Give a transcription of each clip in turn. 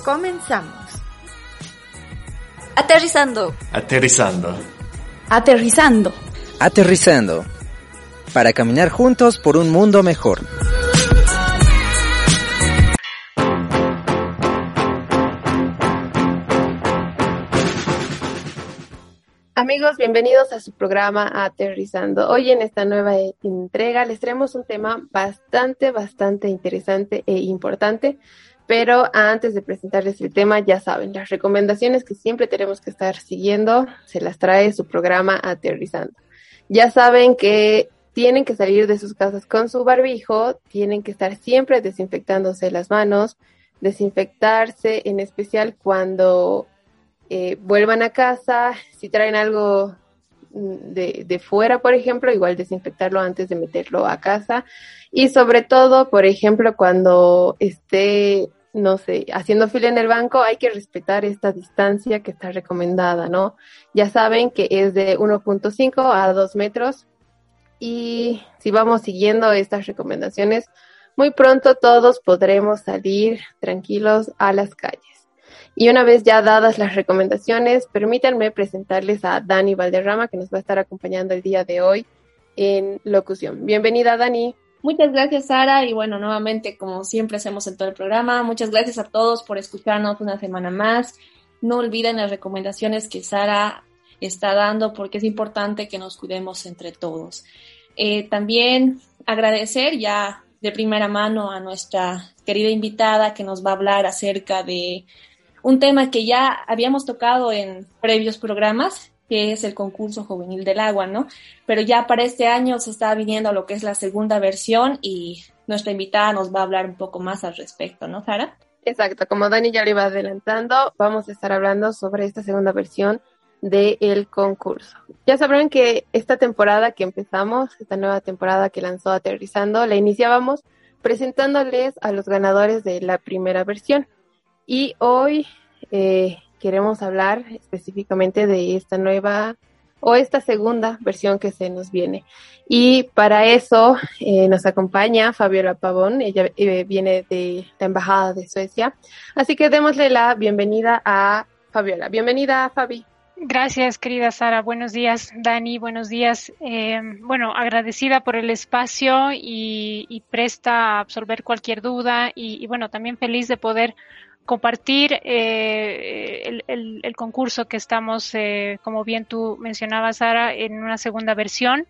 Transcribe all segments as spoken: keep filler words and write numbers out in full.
Comenzamos. Aterrizando. Aterrizando. Aterrizando. Aterrizando. Para caminar juntos por un mundo mejor. Amigos, bienvenidos a su programa Aterrizando. Hoy en esta nueva entrega les traemos un tema bastante, bastante interesante e importante. Pero antes de presentarles el tema, ya saben, las recomendaciones que siempre tenemos que estar siguiendo, se las trae su programa Aterrizando. Ya saben que tienen que salir de sus casas con su barbijo, tienen que estar siempre desinfectándose las manos, desinfectarse en especial cuando eh, vuelvan a casa, si traen algo de, de fuera, por ejemplo, igual desinfectarlo antes de meterlo a casa. Y sobre todo, por ejemplo, cuando esté, no sé, haciendo fila en el banco, hay que respetar esta distancia que está recomendada, ¿no? Ya saben que es de uno punto cinco a dos metros y si vamos siguiendo estas recomendaciones, muy pronto todos podremos salir tranquilos a las calles. Y una vez ya dadas las recomendaciones, permítanme presentarles a Dani Valderrama, que nos va a estar acompañando el día de hoy en locución. Bienvenida, Dani. Muchas gracias, Sara, y bueno, nuevamente, como siempre hacemos en todo el programa, muchas gracias a todos por escucharnos una semana más. No olviden las recomendaciones que Sara está dando, porque es importante que nos cuidemos entre todos. Eh, también agradecer ya de primera mano a nuestra querida invitada que nos va a hablar acerca de un tema que ya habíamos tocado en previos programas, que es el concurso juvenil del agua, ¿no? Pero ya para este año se está viniendo a lo que es la segunda versión y nuestra invitada nos va a hablar un poco más al respecto, ¿no, Sara? Exacto, como Dani ya lo iba adelantando, vamos a estar hablando sobre esta segunda versión del concurso. Ya sabrán que esta temporada que empezamos, esta nueva temporada que lanzó Aterrizando, la iniciábamos presentándoles a los ganadores de la primera versión. Y hoy eh, queremos hablar específicamente de esta nueva o esta segunda versión que se nos viene. Y para eso eh, nos acompaña Fabiola Pavón, ella eh, viene de la Embajada de Suecia. Así que démosle la bienvenida a Fabiola. Bienvenida, Fabi. Gracias, querida Sara. Buenos días, Dani. Buenos días. Eh, bueno, agradecida por el espacio y, y presta a absorber cualquier duda y, y bueno, también feliz de poder compartir eh, el, el, el concurso que estamos, eh, como bien tú mencionabas, Sara, en una segunda versión,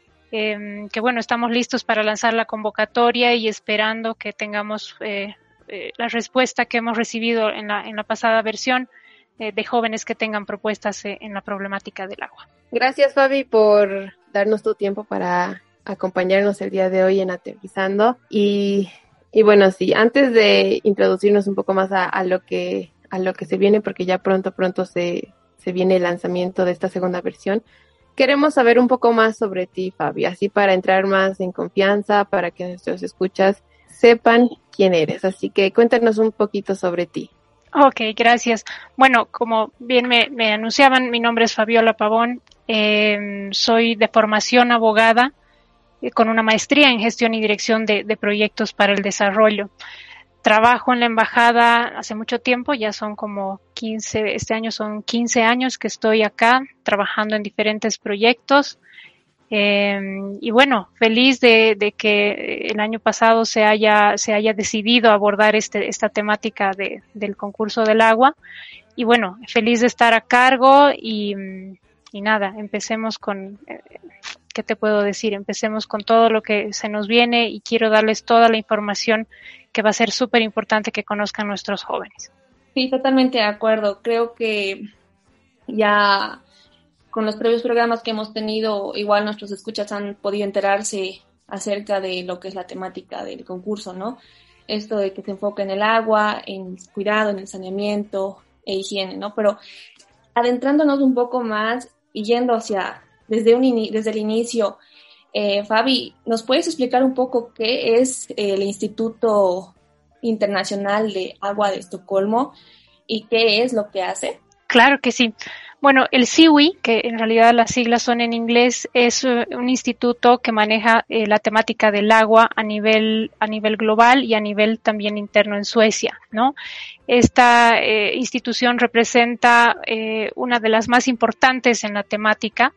eh, que bueno, estamos listos para lanzar la convocatoria y esperando que tengamos eh, eh, la respuesta que hemos recibido en la, en la pasada versión eh, de jóvenes que tengan propuestas eh, en la problemática del agua. Gracias, Fabi, por darnos tu tiempo para acompañarnos el día de hoy en Aterrizando. Y Y bueno, sí, antes de introducirnos un poco más a, a lo que a lo que se viene, porque ya pronto, pronto se, se viene el lanzamiento de esta segunda versión, queremos saber un poco más sobre ti, Fabi, así para entrar más en confianza, para que nuestros escuchas sepan quién eres. Así que cuéntanos un poquito sobre ti. Ok, gracias. Bueno, como bien me, me anunciaban, mi nombre es Fabiola Pavón, eh, soy de formación abogada, con una maestría en gestión y dirección de, de proyectos para el desarrollo. Trabajo en la embajada hace mucho tiempo, ya son como quince, este año son quince años que estoy acá trabajando en diferentes proyectos. Eh, y bueno, feliz de, de que el año pasado se haya, se haya decidido abordar este, esta temática de, del concurso del agua. Y bueno, feliz de estar a cargo y, y nada, empecemos con... Eh, ¿Qué te puedo decir? Empecemos con todo lo que se nos viene y quiero darles toda la información que va a ser súper importante que conozcan nuestros jóvenes. Sí, totalmente de acuerdo. Creo que ya con los previos programas que hemos tenido, igual nuestros escuchas han podido enterarse acerca de lo que es la temática del concurso, ¿no? Esto de que se enfoca en el agua, en el cuidado, en el saneamiento e higiene, ¿no? Pero adentrándonos un poco más y yendo hacia... Desde, un in- desde el inicio, eh, Fabi, ¿nos puedes explicar un poco qué es el Instituto Internacional de Agua de Estocolmo y qué es lo que hace? Claro que sí. Bueno, el S I W I, que en realidad las siglas son en inglés, es uh, un instituto que maneja eh, la temática del agua a nivel a nivel global y a nivel también interno en Suecia, ¿no? Esta eh, institución representa eh, una de las más importantes en la temática.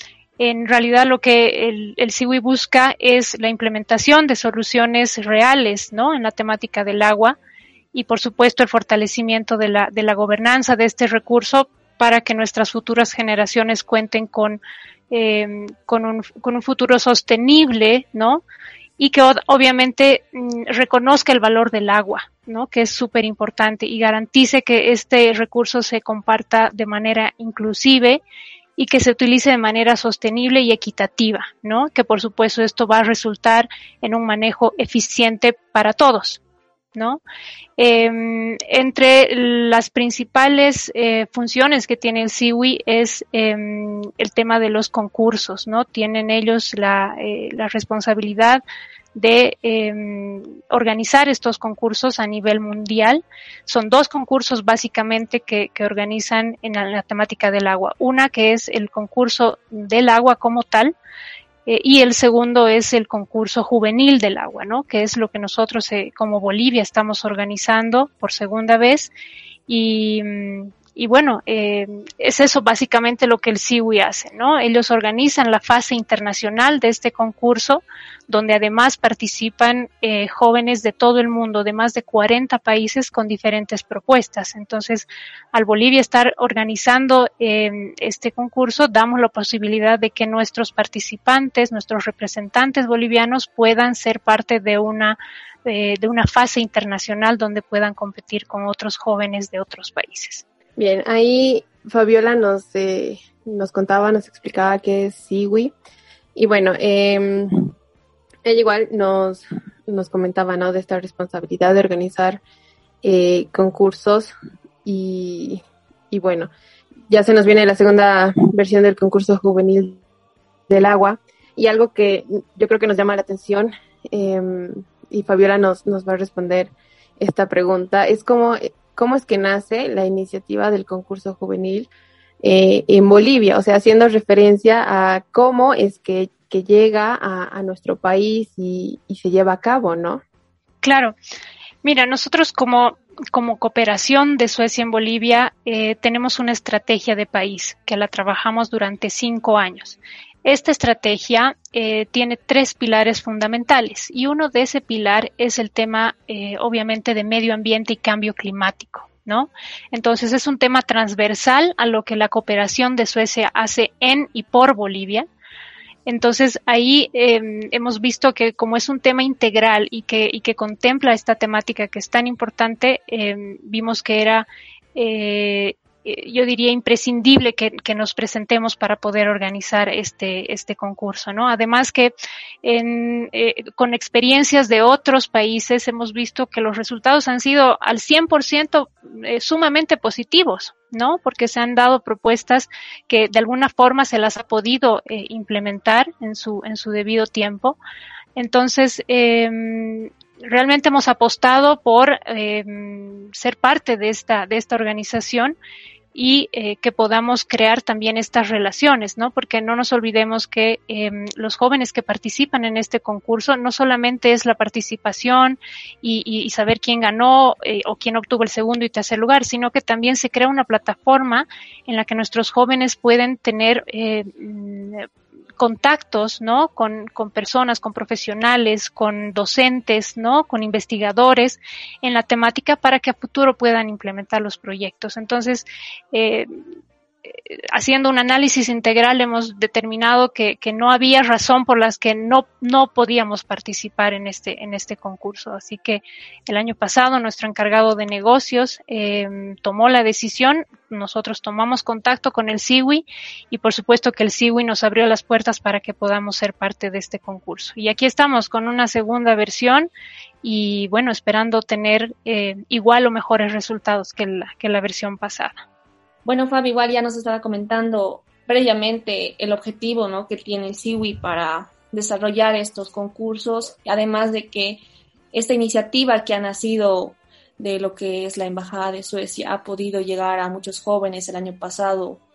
En realidad lo que el, el S I W I busca es la implementación de soluciones reales, ¿no? En la temática del agua y por supuesto el fortalecimiento de la de la gobernanza de este recurso para que nuestras futuras generaciones cuenten con, eh, con, un, con un futuro sostenible, ¿no? Y que obviamente mm, reconozca el valor del agua, ¿no? Que es súper importante y garantice que este recurso se comparta de manera inclusive y que se utilice de manera sostenible y equitativa, ¿no? Que por supuesto esto va a resultar en un manejo eficiente para todos, ¿no? Eh, entre las principales eh, funciones que tiene el S I W I es eh, el tema de los concursos, ¿no? Tienen ellos la, eh, la responsabilidad de eh, organizar estos concursos a nivel mundial. Son dos concursos básicamente que, que organizan en la, en la temática del agua. Una que es el concurso del agua como tal, Eh, y el segundo es el concurso juvenil del agua, ¿no? Que es lo que nosotros eh, como Bolivia estamos organizando por segunda vez y, y bueno, eh, es eso básicamente lo que el S I W I hace, ¿no? Ellos organizan la fase internacional de este concurso donde además participan eh, jóvenes de todo el mundo, de más de cuarenta países con diferentes propuestas. Entonces, al Bolivia estar organizando eh, este concurso, damos la posibilidad de que nuestros participantes, nuestros representantes bolivianos puedan ser parte de una, eh, de una fase internacional donde puedan competir con otros jóvenes de otros países. Bien, ahí Fabiola nos, eh, nos contaba, nos explicaba qué es S I W I. Y bueno, eh, ella igual nos, nos comentaba, ¿no? De esta responsabilidad de organizar eh, concursos y, y bueno, ya se nos viene la segunda versión del concurso juvenil del agua y algo que yo creo que nos llama la atención eh, y Fabiola nos, nos va a responder esta pregunta, es cómo, cómo es que nace la iniciativa del concurso juvenil eh, en Bolivia, o sea, haciendo referencia a cómo es que que llega a, a nuestro país y, y se lleva a cabo, ¿no? Claro. Mira, nosotros como, como cooperación de Suecia en Bolivia eh, tenemos una estrategia de país que la trabajamos durante cinco años. Esta estrategia eh, tiene tres pilares fundamentales y uno de ese pilar es el tema, eh, obviamente, de medio ambiente y cambio climático, ¿no? Entonces es un tema transversal a lo que la cooperación de Suecia hace en y por Bolivia. Entonces ahí eh, hemos visto que como es un tema integral y que, y que contempla esta temática que es tan importante, eh, vimos que era, eh, yo diría, imprescindible que, que nos presentemos para poder organizar este, este concurso, ¿no? Además que en, eh, con experiencias de otros países hemos visto que los resultados han sido al cien por ciento eh, sumamente positivos, ¿no? Porque se han dado propuestas que de alguna forma se las ha podido eh, implementar en su, en su debido tiempo. Entonces, eh, realmente hemos apostado por eh, ser parte de esta, de esta organización y eh, que podamos crear también estas relaciones, ¿no? Porque no nos olvidemos que eh, los jóvenes que participan en este concurso no solamente es la participación y, y, y saber quién ganó eh, o quién obtuvo el segundo y tercer lugar, sino que también se crea una plataforma en la que nuestros jóvenes pueden tener eh, contactos, ¿no? Con, con personas, con profesionales, con docentes, ¿no? Con investigadores en la temática para que a futuro puedan implementar los proyectos. Entonces, eh, haciendo un análisis integral hemos determinado que, que no había razón por las que no, no podíamos participar en este, en este concurso. Así que el año pasado nuestro encargado de negocios eh, tomó la decisión, nosotros tomamos contacto con el S I W I y por supuesto que el S I W I nos abrió las puertas para que podamos ser parte de este concurso. Y aquí estamos con una segunda versión y bueno, esperando tener eh, igual o mejores resultados que la, que la versión pasada. Bueno, Fabi, igual ya nos estaba comentando previamente el objetivo, ¿no? que tiene el S I W I para desarrollar estos concursos, además de que esta iniciativa que ha nacido de lo que es la Embajada de Suecia ha podido llegar a muchos jóvenes el año pasado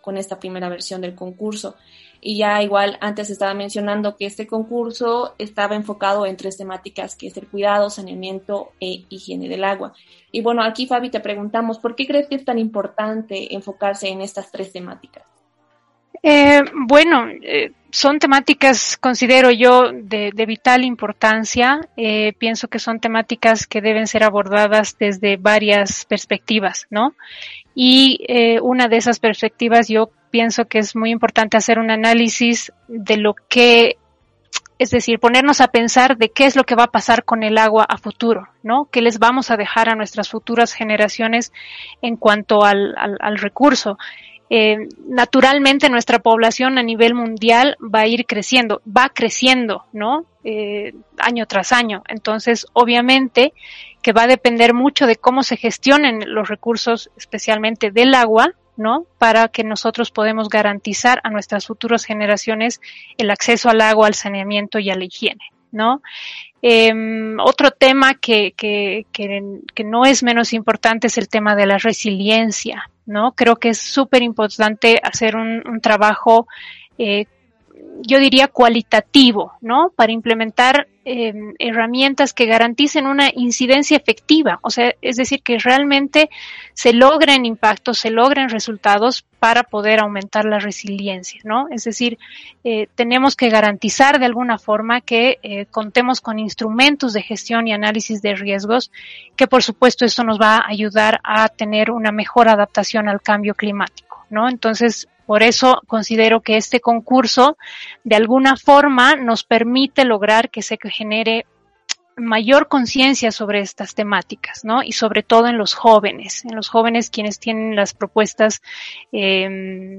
con esta primera versión del concurso. Y ya igual antes estaba mencionando que este concurso estaba enfocado en tres temáticas, que es el cuidado, saneamiento e higiene del agua. Y bueno, aquí Fabi te preguntamos, ¿por qué crees que es tan importante enfocarse en estas tres temáticas? Eh, bueno, eh, son temáticas, considero yo, de, de vital importancia. Eh, pienso que son temáticas que deben ser abordadas desde varias perspectivas, ¿no? Y eh, una de esas perspectivas yo pienso que es muy importante hacer un análisis de lo que, es decir, ponernos a pensar de qué es lo que va a pasar con el agua a futuro, ¿no? ¿Qué les vamos a dejar a nuestras futuras generaciones en cuanto al, al, al recurso? Eh, naturalmente nuestra población a nivel mundial va a ir creciendo, va creciendo, ¿no? Eh, año tras año. Entonces, obviamente que va a depender mucho de cómo se gestionen los recursos, especialmente del agua, ¿no? Para que nosotros podamos garantizar a nuestras futuras generaciones el acceso al agua, al saneamiento y a la higiene, ¿no? Eh, otro tema que, que, que, que no es menos importante es el tema de la resiliencia, ¿no? Creo que es súper importante hacer un, un trabajo, eh, yo diría cualitativo, ¿no? Para implementar eh, herramientas que garanticen una incidencia efectiva, o sea, es decir, que realmente se logren impactos, se logren resultados para poder aumentar la resiliencia, ¿no? Es decir, eh, tenemos que garantizar de alguna forma que eh, contemos con instrumentos de gestión y análisis de riesgos, que por supuesto esto nos va a ayudar a tener una mejor adaptación al cambio climático, ¿no? Entonces, por eso considero que este concurso de alguna forma nos permite lograr que se genere mayor conciencia sobre estas temáticas, ¿no? Y sobre todo en los jóvenes, en los jóvenes quienes tienen las propuestas eh,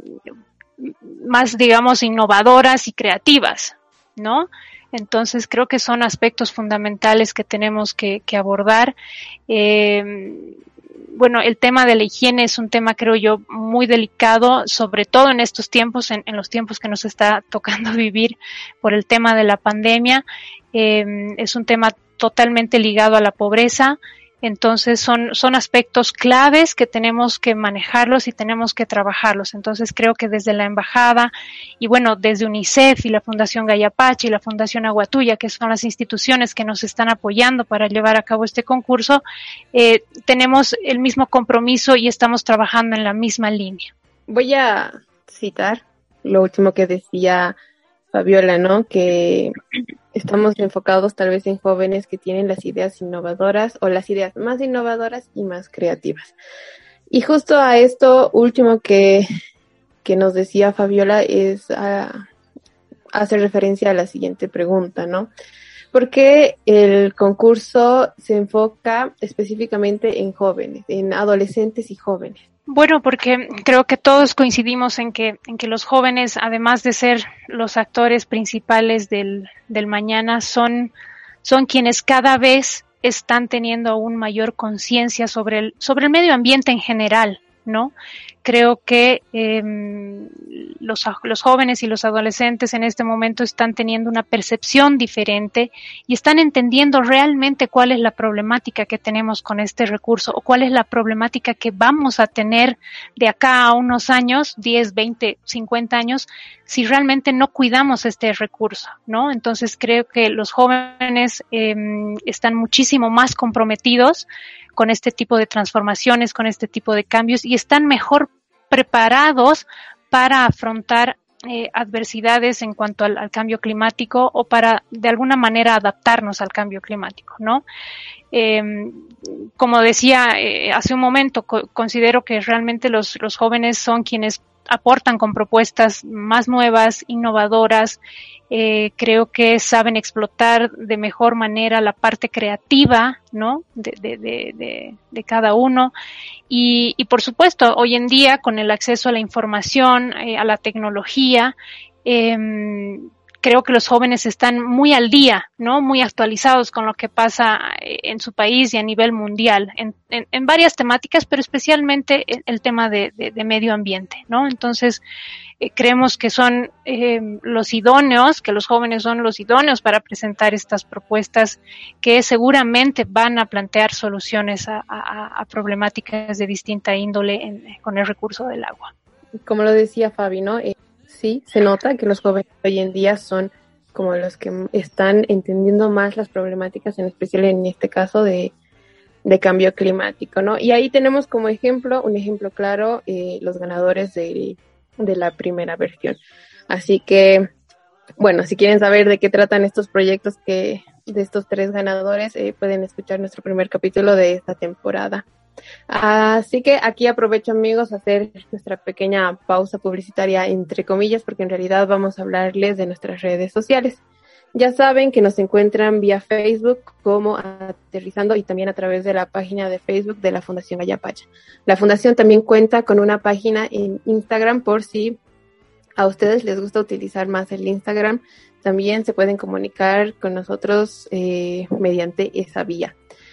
más, digamos, innovadoras y creativas, ¿no? Entonces creo que son aspectos fundamentales que tenemos que, que abordar. Eh, Bueno, el tema de la higiene es un tema, creo yo, muy delicado, sobre todo en estos tiempos, en, en los tiempos que nos está tocando vivir por el tema de la pandemia. Eh, es un tema totalmente ligado a la pobreza. Entonces son, son aspectos claves que tenemos que manejarlos y tenemos que trabajarlos. Entonces creo que desde la embajada y bueno, desde UNICEF y la Fundación Gayapache y la Fundación Aguatuya, que son las instituciones que nos están apoyando para llevar a cabo este concurso, eh, tenemos el mismo compromiso y estamos trabajando en la misma línea. Voy a citar lo último que decía Fabiola, ¿no? Que estamos enfocados tal vez en jóvenes que tienen las ideas innovadoras o las ideas más innovadoras y más creativas. Y justo a esto último que, que nos decía Fabiola es a, hace referencia a la siguiente pregunta, ¿no? ¿Por qué el concurso se enfoca específicamente en jóvenes, en adolescentes y jóvenes? Bueno, porque creo que todos coincidimos en que, en que los jóvenes, además de ser los actores principales del, del mañana, son, son quienes cada vez están teniendo aún mayor conciencia sobre el, sobre el medio ambiente en general, ¿no? Creo que eh, los, los jóvenes y los adolescentes en este momento están teniendo una percepción diferente y están entendiendo realmente cuál es la problemática que tenemos con este recurso o cuál es la problemática que vamos a tener de acá a unos años, diez, veinte, cincuenta años, si realmente no cuidamos este recurso, ¿no? Entonces creo que los jóvenes eh, están muchísimo más comprometidos con este tipo de transformaciones, con este tipo de cambios y están mejor preparados para afrontar eh, adversidades en cuanto al, al cambio climático o para de alguna manera adaptarnos al cambio climático, ¿no? Eh, como decía eh, hace un momento, co- considero que realmente los, los jóvenes son quienes aportan con propuestas más nuevas, innovadoras. Eh, creo que saben explotar de mejor manera la parte creativa, ¿no? De, de, de, de, de cada uno. Y, y por supuesto, hoy en día, con el acceso a la información, eh, a la tecnología, eh, creo que los jóvenes están muy al día, ¿no? Muy actualizados con lo que pasa en su país y a nivel mundial, en, en, en varias temáticas, pero especialmente en el tema de, de, de medio ambiente, ¿no? Entonces, eh, creemos que son eh, los idóneos, que los jóvenes son los idóneos para presentar estas propuestas que seguramente van a plantear soluciones a, a, a problemáticas de distinta índole en, con el recurso del agua. como lo decía Fabi, ¿no? Eh, sí, se nota que los jóvenes hoy en día son como los que están entendiendo más las problemáticas, en especial en este caso de, de cambio climático, ¿no? Y ahí tenemos como ejemplo, un ejemplo claro, eh, los ganadores de, de la primera versión. Así que, bueno, si quieren saber de qué tratan estos proyectos que de estos tres ganadores, eh, pueden escuchar nuestro primer capítulo de esta temporada. Así que aquí aprovecho, amigos, a hacer nuestra pequeña pausa publicitaria entre comillas, porque en realidad vamos a hablarles de nuestras redes sociales. Ya saben que nos encuentran vía Facebook como Aterrizando y también a través de la página de Facebook de la Fundación Ayapacha. La Fundación también cuenta con una página en Instagram por si a ustedes les gusta utilizar más el Instagram. También se pueden comunicar con nosotros eh, mediante esa vía.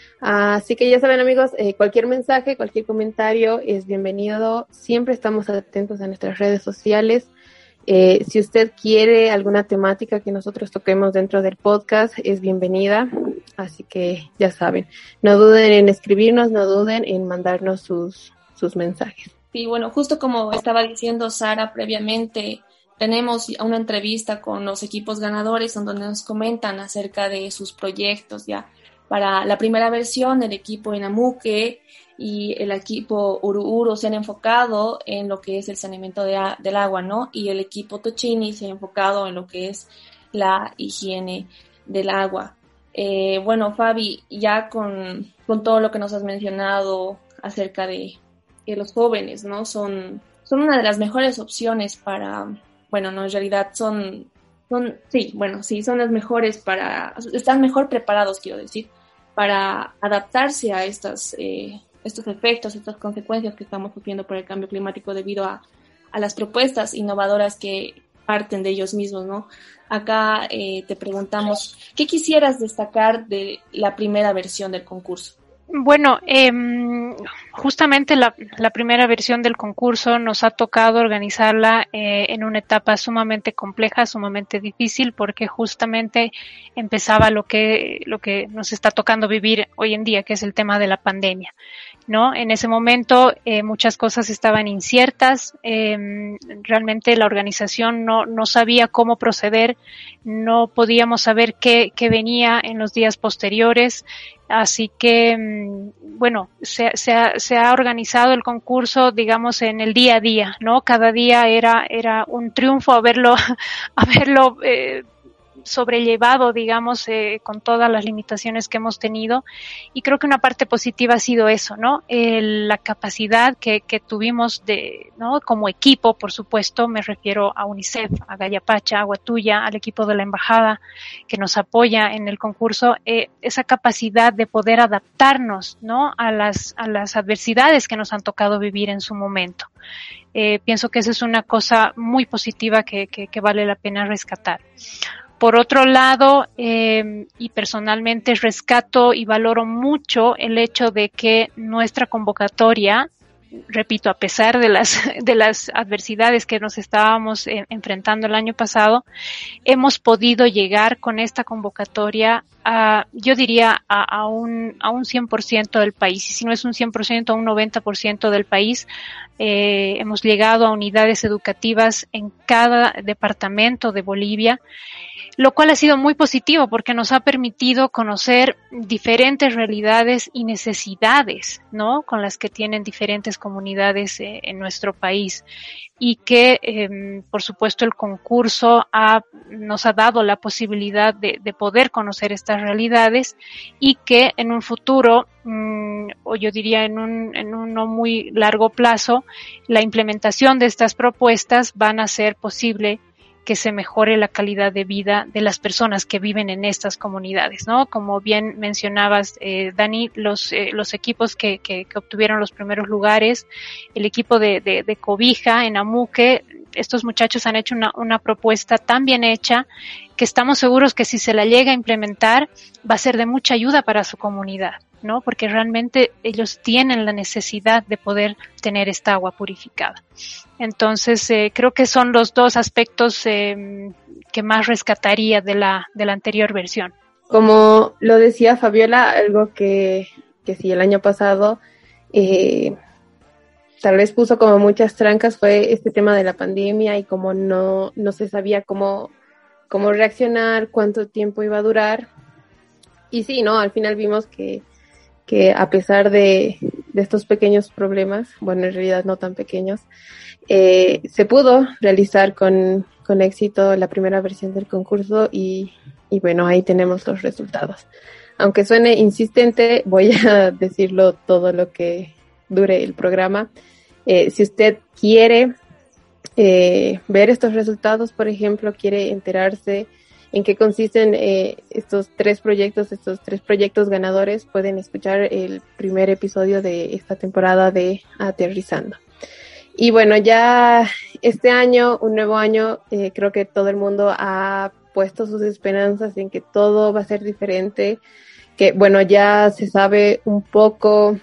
Así que ya saben, amigos, eh, cualquier mensaje, cualquier comentario es bienvenido. Siempre estamos atentos a nuestras redes sociales. Eh, si usted quiere alguna temática que nosotros toquemos dentro del podcast, es bienvenida. Así que ya saben, no duden en escribirnos, no duden en mandarnos sus, sus mensajes. Sí, bueno, justo como estaba diciendo Sara previamente, tenemos una entrevista con los equipos ganadores en donde nos comentan acerca de sus proyectos ya. Para la primera versión, el equipo Enamuke y el equipo Uruuru se han enfocado en lo que es el saneamiento de a- del agua, ¿no? Y el equipo Tochini se ha enfocado en lo que es la higiene del agua. Eh, bueno, Fabi, ya con, con todo lo que nos has mencionado acerca de que los jóvenes, ¿no? Son, son una de las mejores opciones para, bueno, no, en realidad son... Son, sí, bueno, sí, son las mejores para, están mejor preparados, quiero decir, para adaptarse a estas, eh, estos efectos, estas consecuencias que estamos sufriendo por el cambio climático debido a, a las propuestas innovadoras que parten de ellos mismos, ¿no? Acá eh, te preguntamos, ¿qué quisieras destacar de la primera versión del concurso? Bueno, eh, justamente la, la primera versión del concurso nos ha tocado organizarla eh, en una etapa sumamente compleja, sumamente difícil, porque justamente empezaba lo que, lo que nos está tocando vivir hoy en día, que es el tema de la pandemia, ¿no? En ese momento eh, muchas cosas estaban inciertas, eh, realmente la organización no, no sabía cómo proceder, no podíamos saber qué, qué venía en los días posteriores. Así que, bueno, se, se, ha, se ha organizado el concurso, digamos, en el día a día, ¿no? Cada día era, era un triunfo haberlo, haberlo eh, sobrellevado, digamos, eh, con todas las limitaciones que hemos tenido. Y creo que una parte positiva ha sido eso, ¿no? Eh, la capacidad que, que tuvimos de, ¿no? Como equipo, por supuesto, me refiero a UNICEF, a Gayapacha, a Guatuya, al equipo de la embajada que nos apoya en el concurso, eh, esa capacidad de poder adaptarnos, ¿no? A las, a las adversidades que nos han tocado vivir en su momento. Eh, pienso que esa es una cosa muy positiva que, que, que vale la pena rescatar. Por otro lado, eh, y personalmente rescato y valoro mucho el hecho de que nuestra convocatoria, repito, a pesar de las, de las adversidades que nos estábamos eh, enfrentando el año pasado, hemos podido llegar con esta convocatoria a, yo diría, a, a un, a un cien por ciento del país. Y si no es un cien por ciento, a un noventa por ciento del país. Eh, hemos llegado a unidades educativas en cada departamento de Bolivia, lo cual ha sido muy positivo porque nos ha permitido conocer diferentes realidades y necesidades, ¿no? Con las que tienen diferentes comunidades eh, en nuestro país, y que, eh, por supuesto, el concurso ha, nos ha dado la posibilidad de, de poder conocer estas realidades, y que en un futuro, mmm, o yo diría en un, en un no muy largo plazo, la implementación de estas propuestas van a ser posible que se mejore la calidad de vida de las personas que viven en estas comunidades, ¿no? Como bien mencionabas, eh, Dani, los eh, los equipos que, que, que obtuvieron los primeros lugares, el equipo de, de, de Cobija en Amuque, estos muchachos han hecho una, una propuesta tan bien hecha que estamos seguros que si se la llega a implementar va a ser de mucha ayuda para su comunidad, ¿no? Porque realmente ellos tienen la necesidad de poder tener esta agua purificada. Entonces, eh, creo que son los dos aspectos eh, que más rescataría de la, de la anterior versión. Como lo decía Fabiola, algo que, que sí, el año pasado, eh, tal vez puso como muchas trancas fue este tema de la pandemia y como no, no se sabía cómo, cómo reaccionar, cuánto tiempo iba a durar. Y sí, ¿no? Al final vimos que, que a pesar de, de estos pequeños problemas, bueno, en realidad no tan pequeños, eh, se pudo realizar con, con éxito la primera versión del concurso y, y bueno, ahí tenemos los resultados. Aunque suene insistente, voy a decirlo todo lo que dure el programa. Eh, si usted quiere eh, ver estos resultados, por ejemplo, quiere enterarse en qué consisten eh, estos tres proyectos, estos tres proyectos ganadores, pueden escuchar el primer episodio de esta temporada de Aterrizando. Y bueno, ya este año, un nuevo año, eh, creo que todo el mundo ha puesto sus esperanzas en que todo va a ser diferente, que bueno, ya se sabe un poco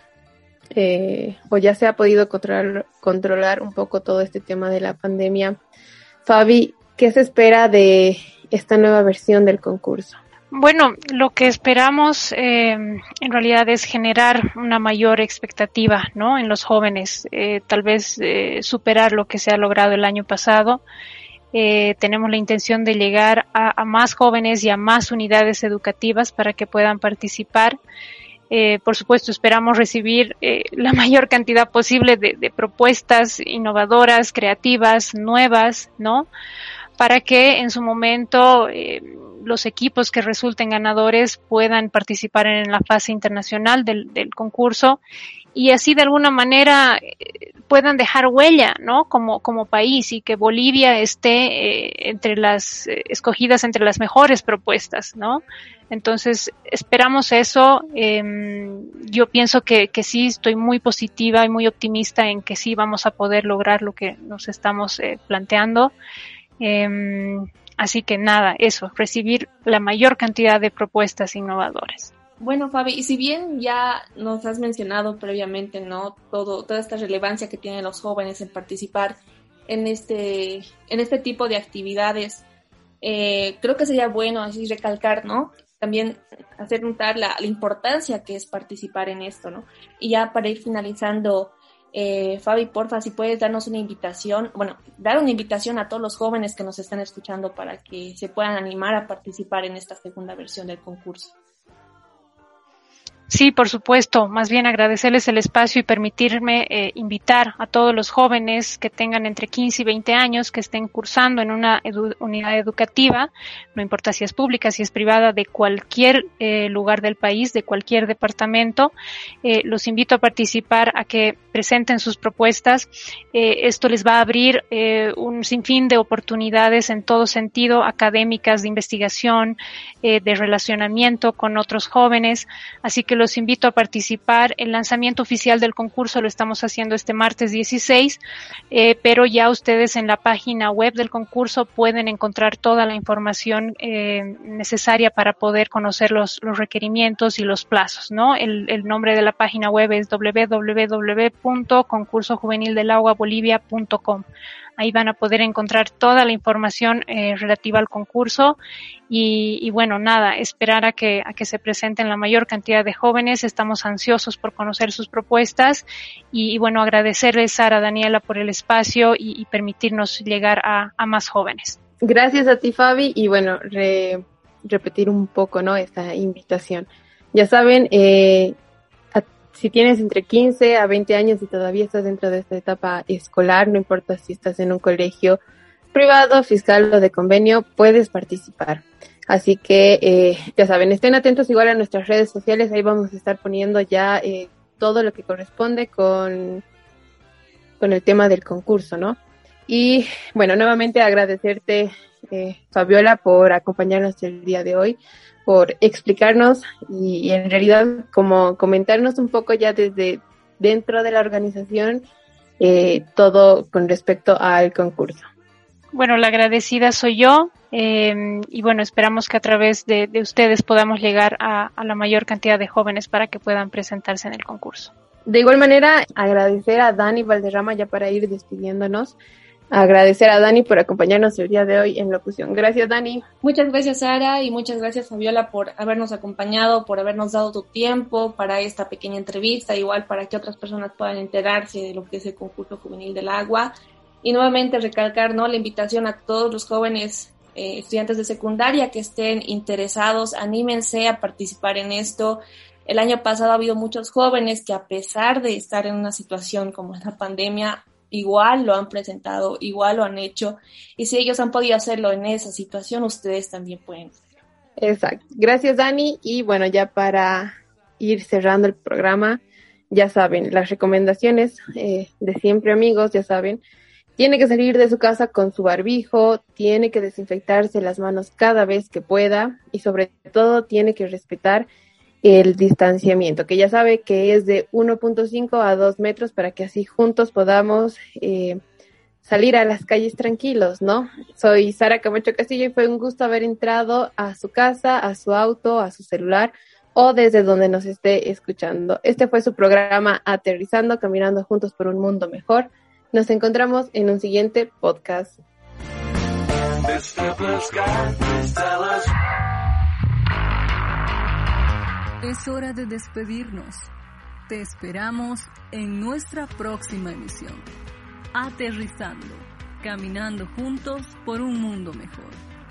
eh, o ya se ha podido controlar, controlar un poco todo este tema de la pandemia. Fabi, ¿qué se espera de esta nueva versión del concurso? Bueno, lo que esperamos eh, en realidad es generar una mayor expectativa, ¿no? En los jóvenes, eh, tal vez eh, superar lo que se ha logrado el año pasado. Eh, tenemos la intención de llegar a, a más jóvenes y a más unidades educativas para que puedan participar. Eh, por supuesto, esperamos recibir eh, la mayor cantidad posible de, de propuestas innovadoras, creativas, nuevas, ¿no? Para que en su momento eh, los equipos que resulten ganadores puedan participar en la fase internacional del, del concurso y así de alguna manera eh, puedan dejar huella, ¿no? Como, como país y que Bolivia esté eh, entre las eh, escogidas entre las mejores propuestas, ¿no? Entonces esperamos eso. Eh, yo pienso que, que sí, estoy muy positiva y muy optimista en que sí vamos a poder lograr lo que nos estamos eh, planteando. Eh, así que nada, eso, recibir la mayor cantidad de propuestas innovadoras. Bueno, Fabi, y si bien ya nos has mencionado previamente, ¿no? Todo, toda esta relevancia que tienen los jóvenes en participar en este, en este tipo de actividades, eh, creo que sería bueno así recalcar, ¿no? También hacer notar la, la importancia que es participar en esto, ¿no? Y ya para ir finalizando, Eh, Fabi, porfa, si puedes darnos una invitación, bueno, dar una invitación a todos los jóvenes que nos están escuchando para que se puedan animar a participar en esta segunda versión del concurso. Sí, por supuesto, más bien agradecerles el espacio y permitirme eh, invitar a todos los jóvenes que tengan entre quince y veinte años, que estén cursando en una edu- unidad educativa, no importa si es pública, si es privada, de cualquier eh, lugar del país, de cualquier departamento. Eh, los invito a participar, a que presenten sus propuestas. Eh, esto les va a abrir eh, un sinfín de oportunidades en todo sentido, académicas, de investigación, eh, de relacionamiento con otros jóvenes, así que los invito a participar. El lanzamiento oficial del concurso lo estamos haciendo este martes dieciséis, eh, pero ya ustedes en la página web del concurso pueden encontrar toda la información eh, necesaria para poder conocer los, los requerimientos y los plazos, ¿no? El, el nombre de la página web es doble u doble u doble u punto concurso juvenil del agua bolivia punto com. Ahí van a poder encontrar toda la información eh, relativa al concurso y, y bueno, nada, esperar a que, a que se presenten la mayor cantidad de jóvenes. Estamos ansiosos por conocer sus propuestas y, y bueno, agradecerles, Sara, Daniela, por el espacio y, y permitirnos llegar a, a más jóvenes. Gracias a ti, Fabi, y bueno, re, repetir un poco, ¿no? Esta invitación. Ya saben, eh, si tienes entre quince a veinte años y todavía estás dentro de esta etapa escolar, no importa si estás en un colegio privado, fiscal o de convenio, puedes participar. Así que, eh, ya saben, estén atentos igual a nuestras redes sociales, ahí vamos a estar poniendo ya eh, todo lo que corresponde con, con el tema del concurso, ¿no? Y bueno, nuevamente agradecerte, eh, Fabiola, por acompañarnos el día de hoy, por explicarnos y, y en realidad como comentarnos un poco ya desde dentro de la organización eh, todo con respecto al concurso. Bueno, la agradecida soy yo eh, y bueno, esperamos que a través de, de ustedes podamos llegar a, a la mayor cantidad de jóvenes para que puedan presentarse en el concurso. De igual manera, agradecer a Dani Valderrama ya para ir despidiéndonos. agradecer a Dani por acompañarnos el día de hoy en locución. Gracias, Dani. Muchas gracias, Sara, y muchas gracias, Fabiola, por habernos acompañado, por habernos dado tu tiempo para esta pequeña entrevista, igual para que otras personas puedan enterarse de lo que es el concurso juvenil del agua. Y nuevamente recalcar, ¿no?, la invitación a todos los jóvenes eh, estudiantes de secundaria que estén interesados, anímense a participar en esto. El año pasado ha habido muchos jóvenes que, a pesar de estar en una situación como la pandemia, igual lo han presentado, igual lo han hecho, y si ellos han podido hacerlo en esa situación, ustedes también pueden. Exacto. Gracias, Dani. Y bueno, ya para ir cerrando el programa, ya saben, las recomendaciones eh, de siempre, amigos, ya saben, tiene que salir de su casa con su barbijo, tiene que desinfectarse las manos cada vez que pueda y sobre todo tiene que respetar el distanciamiento, que ya sabe que es de uno punto cinco a dos metros para que así juntos podamos eh, salir a las calles tranquilos, ¿no? Soy Sara Camacho Castillo y fue un gusto haber entrado a su casa, a su auto, a su celular o desde donde nos esté escuchando. Este fue su programa Aterrizando, caminando juntos por un mundo mejor. Nos encontramos en un siguiente podcast. Es hora de despedirnos. Te esperamos en nuestra próxima emisión. Aterrizando, caminando juntos por un mundo mejor.